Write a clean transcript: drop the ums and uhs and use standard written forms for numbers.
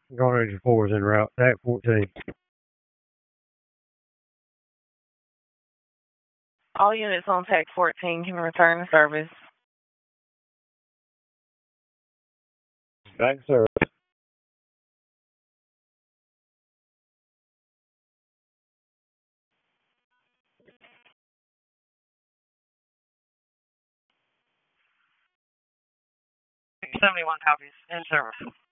Guardian 4 is en route. TAC 14. All units on TAC 14 can return to service. Back service. $71 copies. In service.